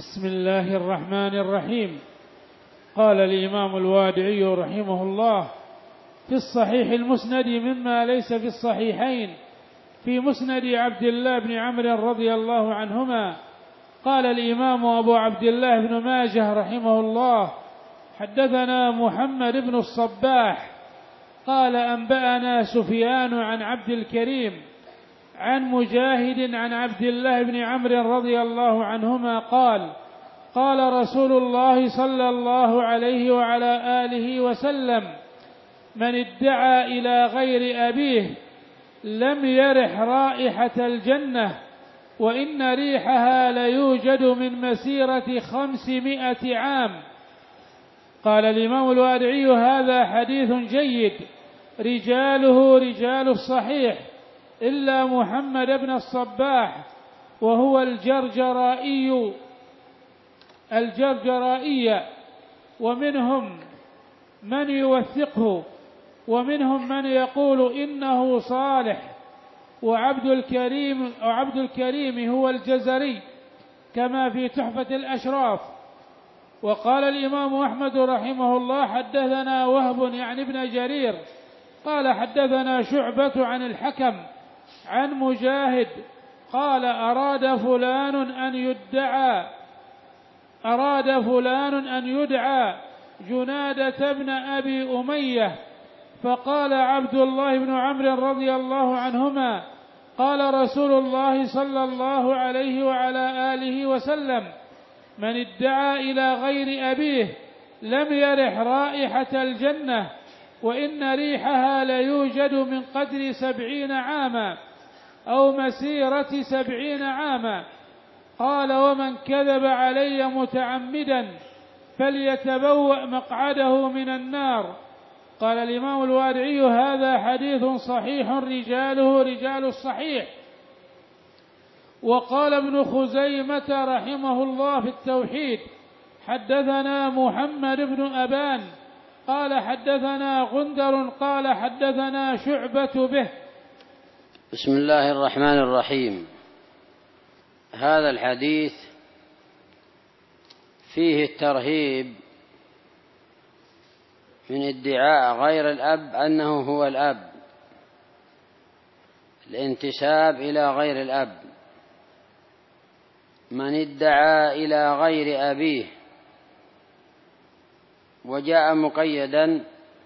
بسم الله الرحمن الرحيم. قال الإمام الوادعي رحمه الله: في الصحيح المسند مما ليس في الصحيحين في مسند عبد الله بن عمرو رضي الله عنهما. قال الإمام أبو عبد الله بن ماجه رحمه الله: حدثنا محمد بن الصباح قال أنبأنا سفيان عن عبد الكريم عن مجاهد عن عبد الله بن عمرو رضي الله عنهما قال: قال رسول الله صلى الله عليه وعلى آله وسلم: من ادعى إلى غير أبيه لم يرح رائحة الجنة وإن ريحها ليوجد من مسيرة 500 عام. قال الإمام الوادعي: هذا حديث جيد رجاله رجال الصحيح إلا محمد بن الصباح وهو الجرجرائي، ومنهم من يوثقه ومنهم من يقول إنه صالح، وعبد الكريم هو الجزري كما في تحفة الأشراف. وقال الإمام أحمد رحمه الله: حدثنا وهب يعني ابن جرير قال حدثنا شعبة عن الحكم عن مجاهد قال: أراد فلان أن يدعى جنادة بن أبي أمية، فقال عبد الله بن عمرو رضي الله عنهما: قال رسول الله صلى الله عليه وعلى آله وسلم: من ادعى إلى غير أبيه لم يرح رائحة الجنة وإن ريحها ليوجد من قدر 70 عاما أو مسيرة 70 عاما. قال: ومن كذب علي متعمدا فليتبوأ مقعده من النار. قال الإمام الوادعي: هذا حديث صحيح رجاله رجال الصحيح. وقال ابن خزيمة رحمه الله في التوحيد: حدثنا محمد بن أبان قال حدثنا غندر قال حدثنا شعبة به. بسم الله الرحمن الرحيم. هذا الحديث فيه الترهيب من ادعاء غير الأب أنه هو الأب، الانتساب إلى غير الأب. من ادعى إلى غير أبيه، وجاء مقيدا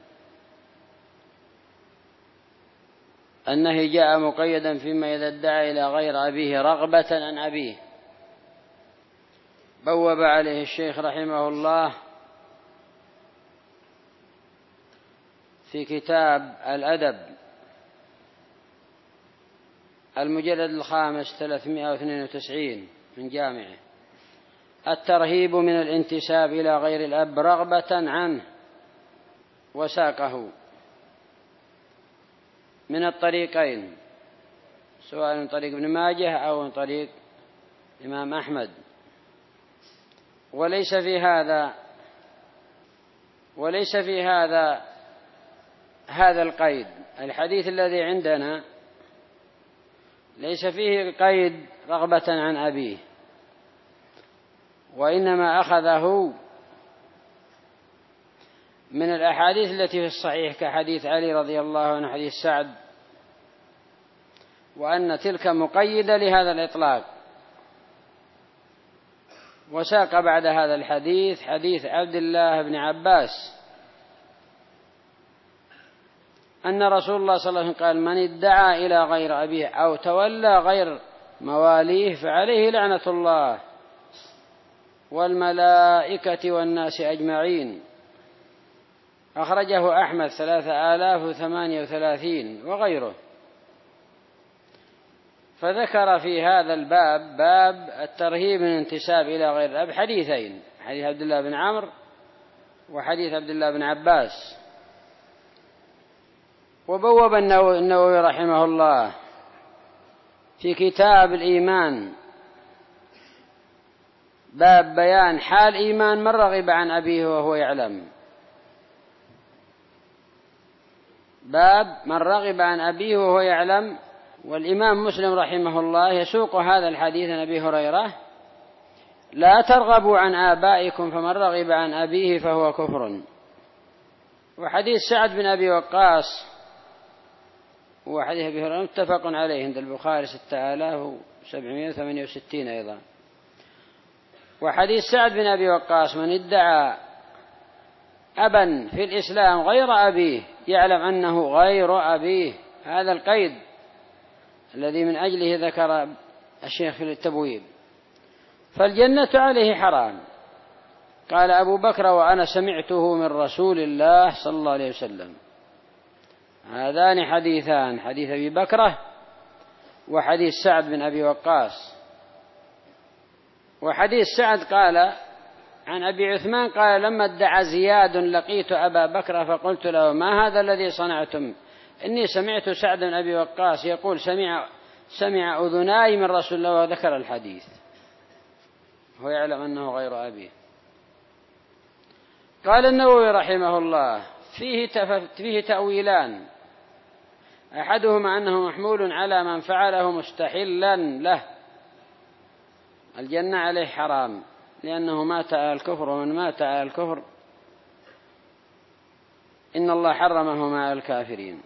أنه جاء مقيدا فيما إذا ادعى إلى غير أبيه رغبة عن أبيه. بوب عليه الشيخ رحمه الله في كتاب الأدب المجلد 5 392 من جامعه: الترهيب من الانتساب إلى غير الأب رغبة عنه. وساقه من الطريقين، سواء من طريق ابن ماجه أو من طريق الإمام أحمد. وليس في هذا القيد. الحديث الذي عندنا ليس فيه قيد رغبة عن أبيه، وإنما أخذه من الأحاديث التي في الصحيح كحديث علي رضي الله عنه، حديث سعد، وأن تلك مقيدة لهذا الإطلاق. وساق بعد هذا الحديث حديث عبد الله بن عباس أن رسول الله صلى الله عليه وسلم قال: من ادعى إلى غير أبيه أو تولى غير مواليه فعليه لعنة الله والملائكة والناس أجمعين. أخرجه أحمد 3038 وغيره. فذكر في هذا الباب باب الترهيب من الانتساب إلى غير الأب حديثين: حديث عبد الله بن عمرو وحديث عبد الله بن عباس. وبوب النووي رحمه الله في كتاب الإيمان باب بيان حال إيمان من رغب عن أبيه وهو يعلم. باب من رغب عن أبيه وهو يعلم. والإمام مسلم رحمه الله يسوق هذا الحديث عن أبي هريرة لا ترغبوا عن آبائكم فمن رغب عن أبيه فهو كفر. وحديث سعد بن أبي وقاص وحديث أبي هريرة متفق عليه عند البخاري 6768 أيضا. وحديث سعد بن أبي وقاص: من ادعى أبا في الإسلام غير أبيه يعلم أنه غير أبيه. هذا القيد الذي من أجله ذكر الشيخ في التبويب. فالجنة عليه حرام. قال أبو بكر: وأنا سمعته من رسول الله صلى الله عليه وسلم. هذان حديثان: حديث أبي بكرة وحديث سعد بن أبي وقاص. وحديث سعد قال عن أبي عثمان قال: لما ادعى زياد لقيت أبا بكر فقلت له: ما هذا الذي صنعتم؟ إني سمعت سعد بن أبي وقاص يقول: سمع أذناي من رسول الله، وذكر الحديث، هو يعلم أنه غير أبيه. قال النووي رحمه الله: فيه تأويلان: أحدهما أنه محمول على من فعله مستحلا له، الجنة عليه حرام لأنه مات على الكفر، ومن مات على الكفر إن الله حرمه مع الكافرين.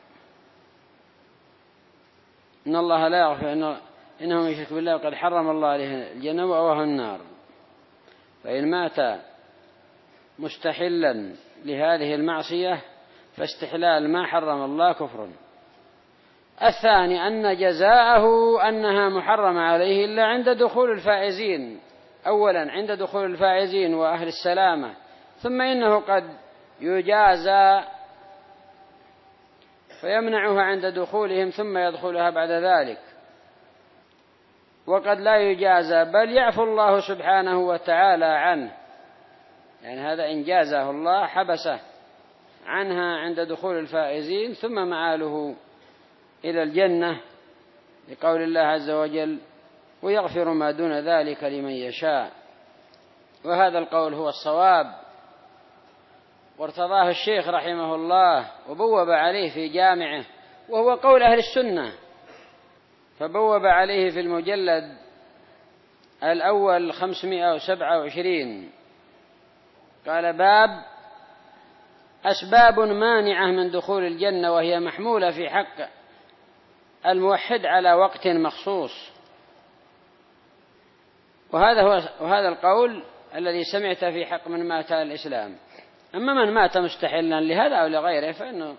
إن الله لا يغفر إنه يشرك بالله وقد حرم الله عليه الجنة وأواه النار. فإن مات مستحلا لهذه المعصية فاستحلال ما حرم الله كفر. الثاني أن جزاءه أنها محرمة عليه إلا عند دخول الفائزين، أولا عند دخول الفائزين وأهل السلامة، ثم إنه قد يجازى فيمنعها عند دخولهم ثم يدخلها بعد ذلك، وقد لا يجازى بل يعفو الله سبحانه وتعالى عنه. يعني هذا إن جازاه الله حبسه عنها عند دخول الفائزين ثم معاله إلى الجنة، لقول الله عز وجل: ويغفر ما دون ذلك لمن يشاء. وهذا القول هو الصواب، وارتضاه الشيخ رحمه الله وبوب عليه في جامعه، وهو قول أهل السنة، فبوب عليه في المجلد الأول 527 قال: باب أسباب مانعة من دخول الجنة وهي محمولة في حق الموحد على وقت مخصوص. وهذا القول الذي سمعت في حق من مات على الإسلام. أما من مات مستحلا لهذا أو لغيره فإنه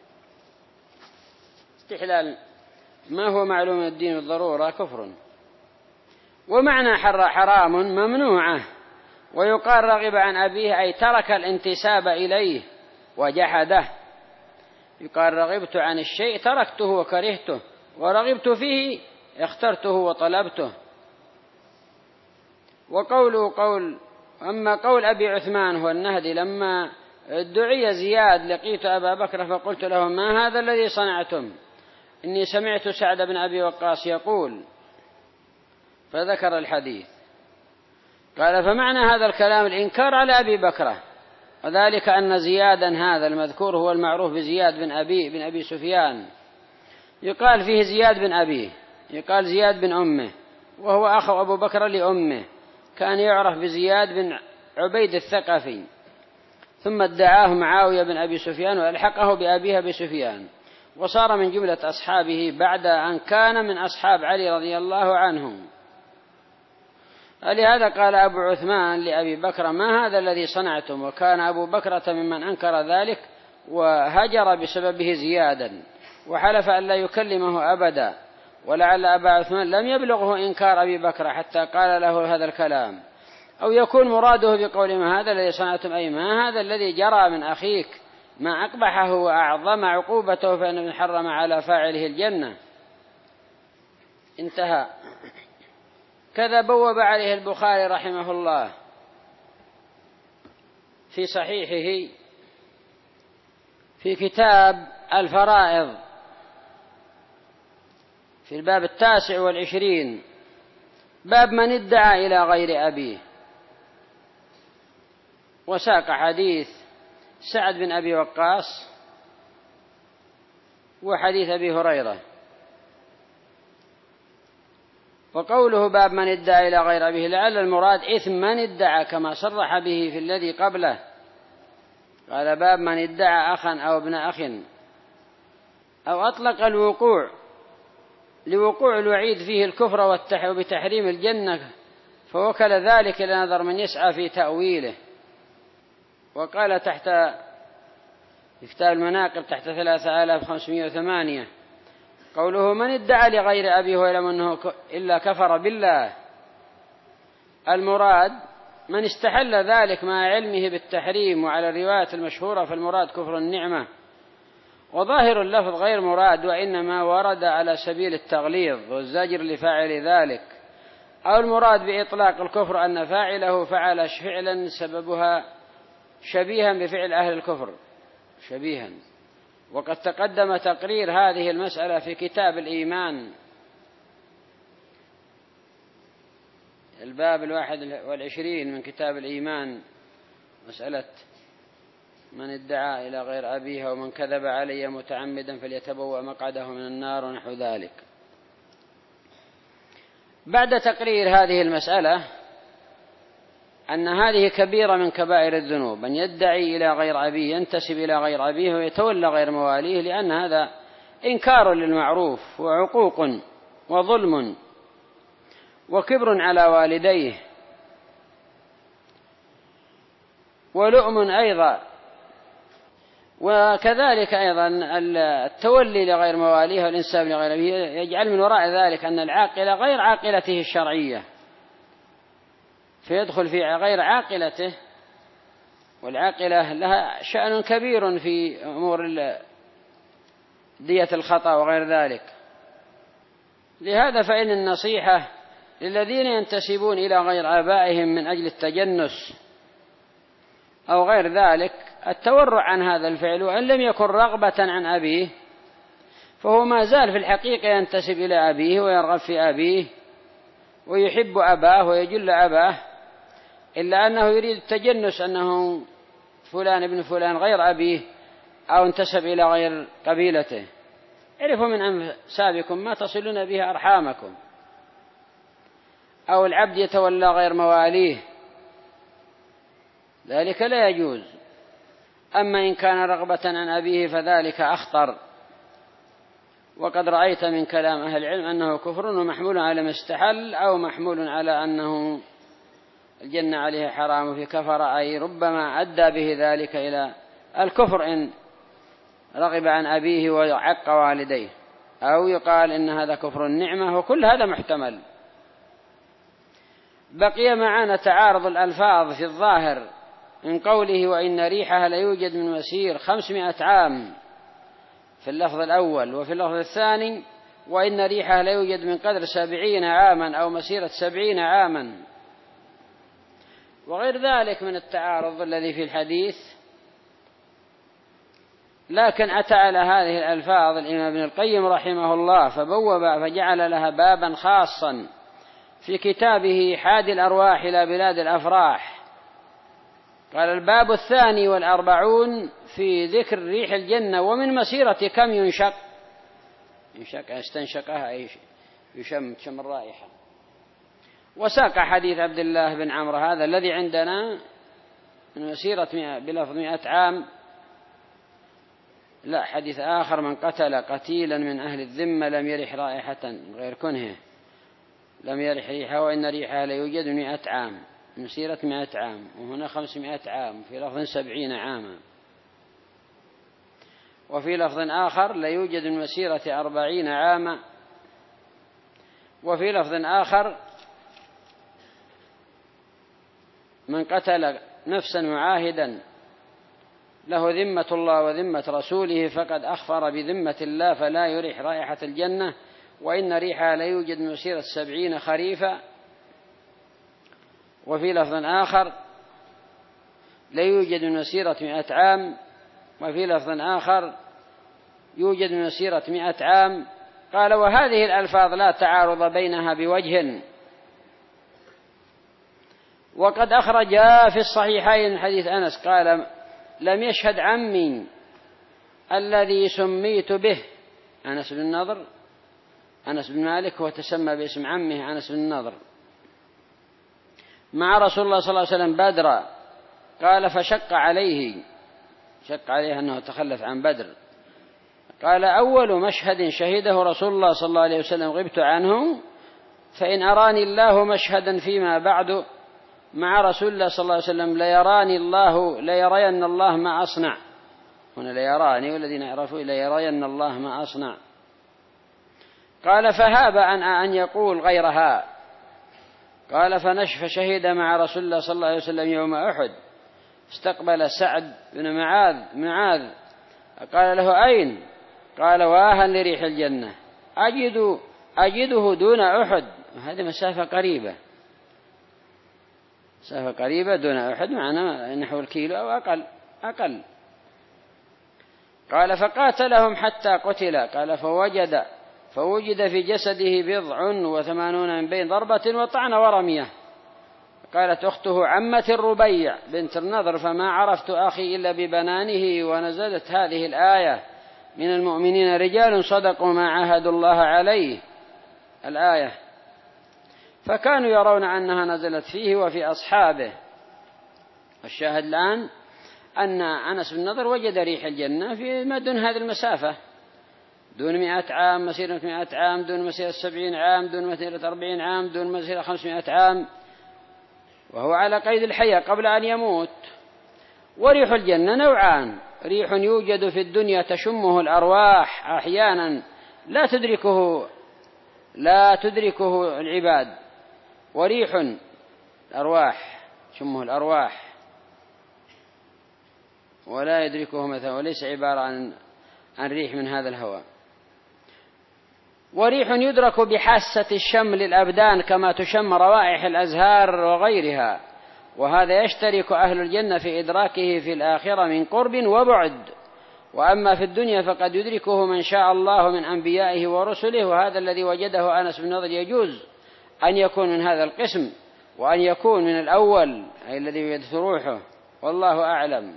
استحلال ما هو معلوم من الدين بالضرورة كفر. ومعنى حرام ممنوعة، ويقال رغب عن أبيه أي ترك الانتساب إليه وجحده. يقال رغبت عن الشيء تركته وكرهته، ورغبت فيه اخترته وطلبته. أما قول أبي عثمان هو النهدي لما ادعي زياد لقيت أبا بكر فقلت له: ما هذا الذي صنعتم؟ إني سمعت سعد بن أبي وقاص يقول، فذكر الحديث. قال: فمعنى هذا الكلام الإنكار على أبي بكر، وذلك أن زيادا هذا المذكور هو المعروف بزياد بن أبي سفيان، يقال فيه زياد بن أبيه، يقال زياد بن أمه، وهو أخو أبو بكر لأمه، كان يعرف بزياد بن عبيد الثقفي، ثم ادعاه معاوية بن أبي سفيان وألحقه بأبيه أبي سفيان، وصار من جملة أصحابه بعد أن كان من أصحاب علي رضي الله عنه. لهذا قال أبو عثمان لأبي بكر: ما هذا الذي صنعتم؟ وكان أبو بكرة ممن أنكر ذلك وهجر بسببه زيادا، وحلف أن لا يكلمه أبدا. ولعل أبا عثمان لم يبلغه إنكار أبي بكر حتى قال له هذا الكلام، أو يكون مراده بقول ما هذا الذي صنعتم أي ما هذا الذي جرى من أخيك، ما أقبحه وأعظم عقوبته فإنه حرم على فاعله الجنة. انتهى. كذا بوب عليه البخاري رحمه الله في صحيحه في كتاب الفرائض في الباب 29 باب من ادعى إلى غير أبيه، وساق حديث سعد بن أبي وقاص وحديث أبي هريرة. وقوله باب من ادعى إلى غير أبيه لعل المراد إثم من ادعى كما صرح به في الذي قبله، قال باب من ادعى أخا أو ابن أخ، أو أطلق الوقوع لوقوع الوعيد فيه الكفر وبتحريم الجنة، فوكل ذلك إلى نظر من يسعى في تأويله. وقال تحت كتاب المناقب تحت 3508 قوله من ادعى لغير أبيه ويعلم أنه إلا كفر بالله، المراد من استحل ذلك مع علمه بالتحريم، وعلى الرواية المشهورة فالمراد كفر النعمة. وظاهر اللفظ غير مراد، وإنما ورد على سبيل التغليظ والزجر لفاعل ذلك، أو المراد بإطلاق الكفر أن فاعله فعل فعلا سببها شبيها بفعل أهل الكفر شبيها. وقد تقدم تقرير هذه المسألة في كتاب الإيمان الباب 21 من كتاب الإيمان، مسألة من ادعى إلى غير أبيه ومن كذب علي متعمدا فليتبوأ مقعده من النار ونحو ذلك. بعد تقرير هذه المسألة أن هذه كبيرة من كبائر الذنوب، أن يدعي إلى غير أبيه، ينتسب إلى غير أبيه ويتولى غير مواليه، لأن هذا إنكار للمعروف وعقوق وظلم وكبر على والديه ولؤم أيضا. وكذلك أيضا التولي لغير مواليه والإنساب لغير أبيه يجعل من وراء ذلك أن العاقلة غير عاقلته الشرعية، فيدخل في غير عاقلته، والعاقلة لها شأن كبير في أمور دية الخطأ وغير ذلك. لهذا فإن النصيحة للذين ينتسبون إلى غير آبائهم من أجل التجنس أو غير ذلك التورع عن هذا الفعل، وإن لم يكن رغبة عن أبيه فهو ما زال في الحقيقة ينتسب إلى أبيه ويرغب في أبيه ويحب أباه ويجل أباه، إلا أنه يريد التجنس أنه فلان ابن فلان غير أبيه أو انتسب إلى غير قبيلته. اعرفوا من أنسابكم ما تصلون به أرحامكم. أو العبد يتولى غير مواليه، ذلك لا يجوز. أما إن كان رغبة عن أبيه فذلك أخطر. وقد رأيت من كلام أهل العلم أنه كفر ومحمول على ما استحل، أو محمول على أنه الجنة عليه حرام في كفر، أي ربما أدى به ذلك إلى الكفر إن رغب عن أبيه وعق والديه، أو يقال إن هذا كفر النعمة، وكل هذا محتمل. بقي معنا تعارض الألفاظ في الظاهر من قوله وإن ريحها ليوجد من مسير 500 عام في اللفظ الأول، وفي اللفظ الثاني وإن ريحها ليوجد من قدر 70 عاما أو مسيرة 70 عاما، وغير ذلك من التعارض الذي في الحديث. لكن أتى على هذه الألفاظ الإمام ابن القيم رحمه الله فجعل لها بابا خاصا في كتابه حادي الأرواح إلى بلاد الأفراح. قال الباب 42 في ذكر ريح الجنة ومن مسيرة كم ينشق استنشقها أي يشم الرائحة. وساق حديث عبد الله بن عمرو هذا الذي عندنا من مسيرة بلفظ 100 عام، لا حديث آخر من قتل قتيلا من أهل الذمة لم يرح رائحة غير كنهه لم يرح ريحها، وإن ريحها ليوجد 100 عام مسيرة 100 عام، وهنا 500 عام في لفظ 70 عاما. وفي لفظ آخر ليوجد من مسيرة 40 عاما. وفي لفظ آخر من قتل نفسا معاهدا له ذمة الله وذمة رسوله فقد أخفر بذمة الله فلا يريح رائحة الجنة، وإن ريحها لا يوجد من مسيرة 70 خريفا. وفي لفظ آخر لا يوجد من مسيرة 100 عام. وفي لفظ آخر يوجد من مسيرة 100 عام. قال وهذه الألفاظ لا تعارض بينها بوجه. وقد أخرج في الصحيحين حديث أنس قال لم يشهد عمي الذي سميت به أنس بن النضر أنس بن مالك وتسمى باسم عمه أنس بن النضر، مع رسول الله صلى الله عليه وسلم بدرا. قال فشق عليه أنه تخلف عن بدر. قال أول مشهد شهده رسول الله صلى الله عليه وسلم غبت عنه، فإن أراني الله مشهدا فيما بعد مع رسول الله صلى الله عليه وسلم ليرين الله ما أصنع. هنا ليراني، والذين يعرفوا ليرين الله ما أصنع. قال فهاب أن يقول غيرها. قال فشهد مع رسول الله صلى الله عليه وسلم يوم أحد، استقبل سعد بن معاذ قال له أين؟ قال واها لريح الجنة أجده دون أحد. هذه مسافة قريبة دون أحد، معنا نحو الكيلو أو أقل. قال فقاتلهم حتى قتل. قال فوجد في جسده 87 من بين ضربة وطعن ورمية. قالت أخته عمة الربيع بنت النضر فما عرفت أخي إلا ببنانه، ونزلت هذه الآية من المؤمنين رجال صدقوا ما عاهدوا الله عليه الآية، فكانوا يرون أنها نزلت فيه وفي أصحابه. الشاهد الآن أن أنس بن النضر وجد ريح الجنة في ما دون هذه المسافة، دون 100 عام، مسيرة 100 عام، دون مسيرة 70 عام، دون مسيرة 40 عام، دون مسيرة 500 عام، وهو على قيد الحياة قبل أن يموت. وريح الجنة نوعان: ريح يوجد في الدنيا تشمه الأرواح أحيانا لا تدركه العباد، وريح الأرواح تشمه الأرواح ولا يدركه مثلا، وليس عبارة عن ريح من هذا الهواء. وريح يدرك بحاسة الشم للأبدان كما تشم روائح الأزهار وغيرها، وهذا يشترك أهل الجنة في إدراكه في الآخرة من قرب وبعد. وأما في الدنيا فقد يدركه من شاء الله من أنبيائه ورسله، وهذا الذي وجده أنس بن النضر يجوز أن يكون من هذا القسم، وأن يكون من الأول أي الذي يدث روحه، والله أعلم.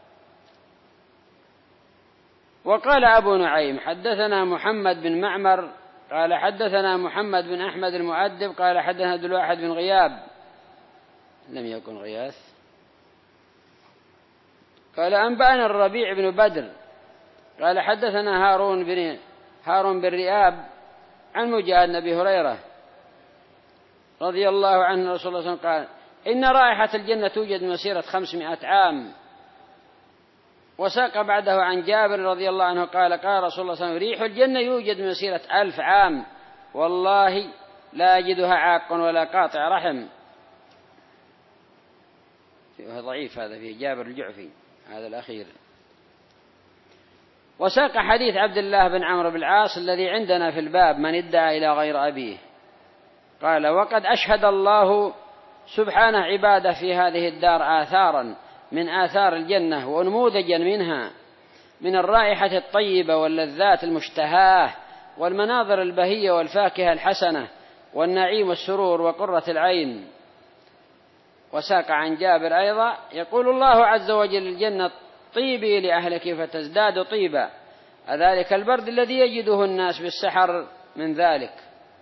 وقال أبو نعيم حدثنا محمد بن معمر قال حدثنا محمد بن أحمد المؤدب قال حدثنا عبد الواحد بن غياب لم يكن غياث قال أنبأنا الربيع بن بدر قال حدثنا هارون بن رئاب عن مجاهد بن أبي هريرة رضي الله عنه رسول الله صلى الله عليه وسلم قال إن رائحة الجنة توجد مسيرة 500 عام. وساق بعده عن جابر رضي الله عنه قال قال رسول الله صلى الله عليه وسلم ريح الجنة يوجد مسيرة 1000 عام، والله لا يجدها عاق ولا قاطع رحم. ضعيف هذا فيه جابر الجعفي هذا الأخير. وساق حديث عبد الله بن عمرو بن العاص الذي عندنا في الباب من ادعى إلى غير أبيه. قال وقد أشهد الله سبحانه عباده في هذه الدار آثارا من آثار الجنة ونموذجا منها من الرائحة الطيبة واللذات المشتهاة والمناظر البهية والفاكهة الحسنة والنعيم والسرور وقرة العين. وساق عن جابر أيضا يقول الله عز وجل الجنة طيبي لأهلك فتزداد طيبا، أذلك البرد الذي يجده الناس بالسحر من ذلك.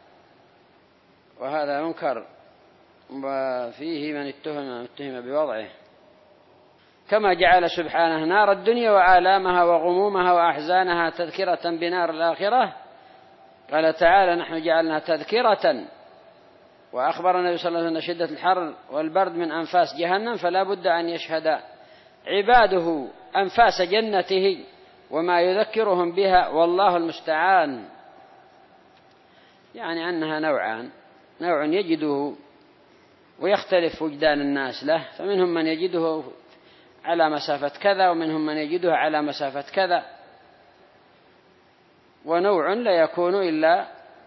وهذا منكر وفيه من اتهم بوضعه، كما جعل سبحانه نار الدنيا وآلامها وغمومها وأحزانها تذكرة بنار الآخرة. قال تعالى نحن جعلنا تذكرة. وأخبر النبي صلى الله عليه وسلم شدة الحر والبرد من أنفاس جهنم، فلا بد أن يشهد عباده أنفاس جنته وما يذكرهم بها، والله المستعان. يعني أنها نوعان: نوع يجده ويختلف وجدان الناس له، فمنهم من يجده على مسافة كذا ومنهم من يجده على مسافة كذا، ونوع لا يكون إلا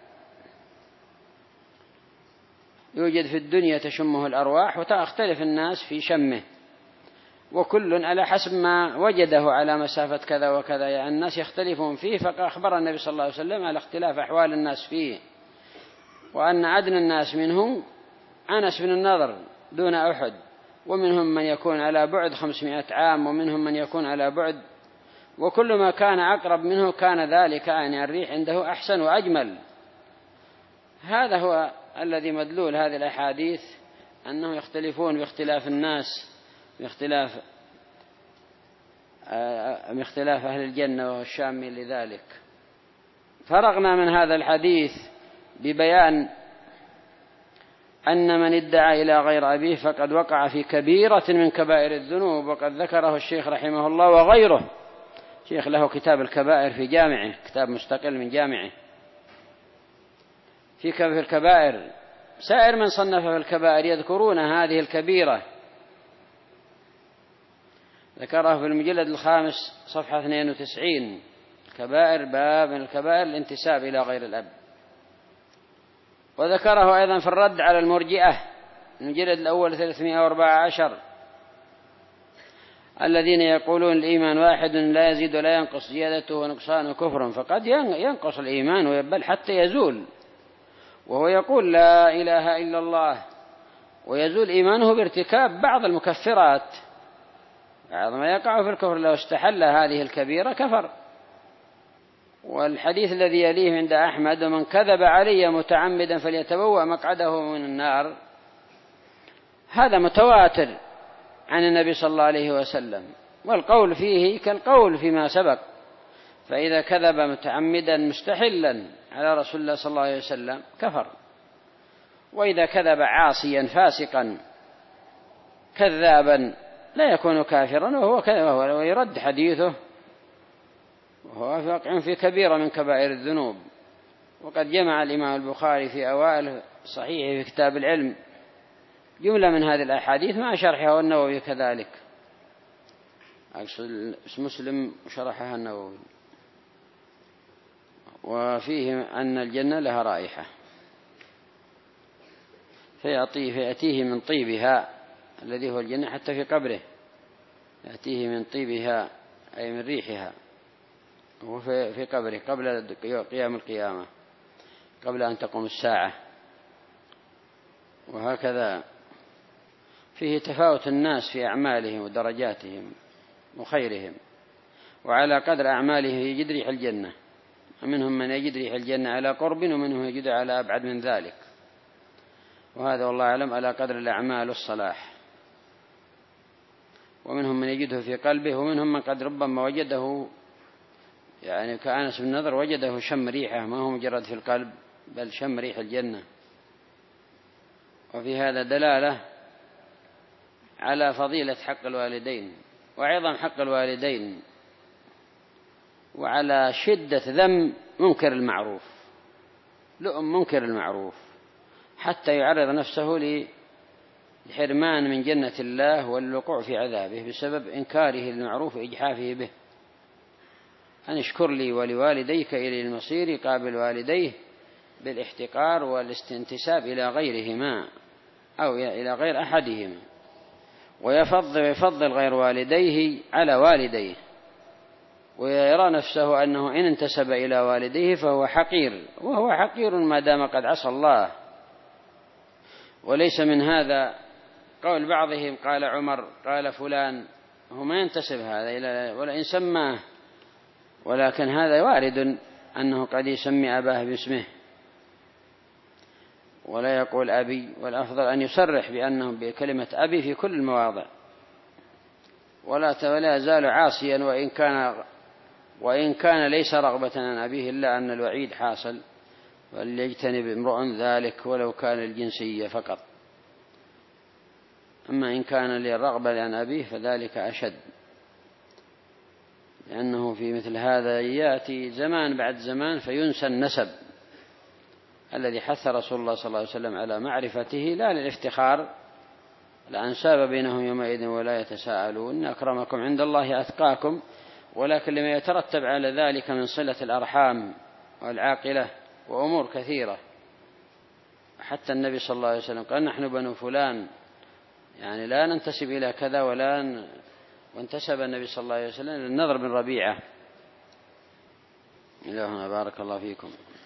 يوجد في الدنيا تشمه الأرواح وتختلف الناس في شمه، وكل على حسب ما وجده على مسافة كذا وكذا. يعني الناس يختلفون فيه، فأخبر النبي صلى الله عليه وسلم على اختلاف أحوال الناس فيه، وأن أدنى الناس منهم أنس بن النضر دون أحد، ومنهم من يكون على بعد 500 عام، ومنهم من يكون على بعد، وكل ما كان أقرب منه كان ذلك يعني الريح عنده أحسن وأجمل. هذا هو الذي مدلول هذه الأحاديث، أنهم يختلفون باختلاف الناس، باختلاف أهل الجنة والشامل لذلك. فرغنا من هذا الحديث ببيان أن من ادعى إلى غير أبيه فقد وقع في كبيرة من كبائر الذنوب، وقد ذكره الشيخ رحمه الله وغيره. شيخ له كتاب الكبائر في جامعه، كتاب مستقل من جامعه في الكبائر. سائر من صنف في الكبائر يذكرون هذه الكبيرة، ذكره في المجلد الخامس صفحة 92 الكبائر، باب من الكبائر الانتساب إلى غير الأب. وذكره أيضا في الرد على المرجئة المجلد الأول 314 الذين يقولون الإيمان واحد لا يزيد ولا ينقص، زيادته ونقصانه كفر. فقد ينقص الإيمان بل حتى يزول، وهو يقول لا إله إلا الله، ويزول إيمانه بارتكاب بعض المكفرات. بعض ما يقع في الكفر لو استحل هذه الكبيرة كفر. والحديث الذي يليه عند أحمد: ومن كذب علي متعمدا فليتبوأ مقعده من النار، هذا متواتر عن النبي صلى الله عليه وسلم، والقول فيه كالقول فيما سبق. فإذا كذب متعمدا مستحلا على رسول الله صلى الله عليه وسلم كفر، وإذا كذب عاصيا فاسقا كذابا لا يكون كافرا وهو يرد حديثه، وهو واقع في كبيرة من كبائر الذنوب. وقد جمع الإمام البخاري في أوائل صحيحه في كتاب العلم جملة من هذه الأحاديث مع شرحها، والنووي كذلك. مسلم شرحها النووي. وفيه أن الجنة لها رائحة فيأتيه من طيبها الذي هو الجنة حتى في قبره، يأتيه من طيبها أي من ريحها، وهو في قبره قبل قيام القيامة، قبل أن تقوم الساعة. وهكذا فيه تفاوت الناس في أعمالهم ودرجاتهم وخيرهم، وعلى قدر أعماله يجد ريح الجنة. ومنهم من يجد ريح الجنة على قرب، ومنهم يجد على أبعد من ذلك، وهذا والله أعلم على قدر الأعمال والصلاح. ومنهم من يجده في قلبه، ومنهم من قد ربما وجده يعني كأنس بن نضر وجده شم ريحه، ما هو مجرد في القلب بل شم ريح الجنة. وفي هذا دلالة على فضيلة حق الوالدين وعظم حق الوالدين، وعلى شدة ذم منكر المعروف، لؤم منكر المعروف، حتى يعرض نفسه لحرمان من جنة الله والوقوع في عذابه بسبب إنكاره للمعروف وإجحافه به. أن اشكر لي ولوالديك إلى المصير، قابل والديه بالاحتقار والاستنتساب إلى غيرهما أو إلى غير أحدهما، ويفضل غير والديه على والديه، ويرى نفسه أنه إن انتسب إلى والديه فهو حقير، وهو حقير ما دام قد عصى الله. وليس من هذا قول بعضهم قال عمر قال فلان، هو ما ينتسب هذا ولا إن سماه، ولكن هذا وارد أنه قد يسمي أباه باسمه ولا يقول أبي، والأفضل أن يصرح بأنه بكلمة أبي في كل المواضع، ولا يزال عاصيا وإن كان ليس رغبة عن أبيه إلا أن الوعيد حاصل، وليجتنب امرؤ ذلك ولو كان الجنسية فقط. أما إن كان للرغبة عن أبيه فذلك أشد، لأنه في مثل هذا يأتي زمان بعد زمان فينسى النسب الذي حث رسول الله صلى الله عليه وسلم على معرفته، لا للافتخار، الأنساب بينهم يومئذ ولا يتساءلون، إن أكرمكم عند الله أتقاكم، ولكن لما يترتب على ذلك من صلة الأرحام والعاقلة وأمور كثيرة. حتى النبي صلى الله عليه وسلم قال نحن بنو فلان، يعني لا ننتسب إلى كذا وانتسب النبي صلى الله عليه وسلم للنضر بن ربيعة. إلى هنا بارك الله فيكم.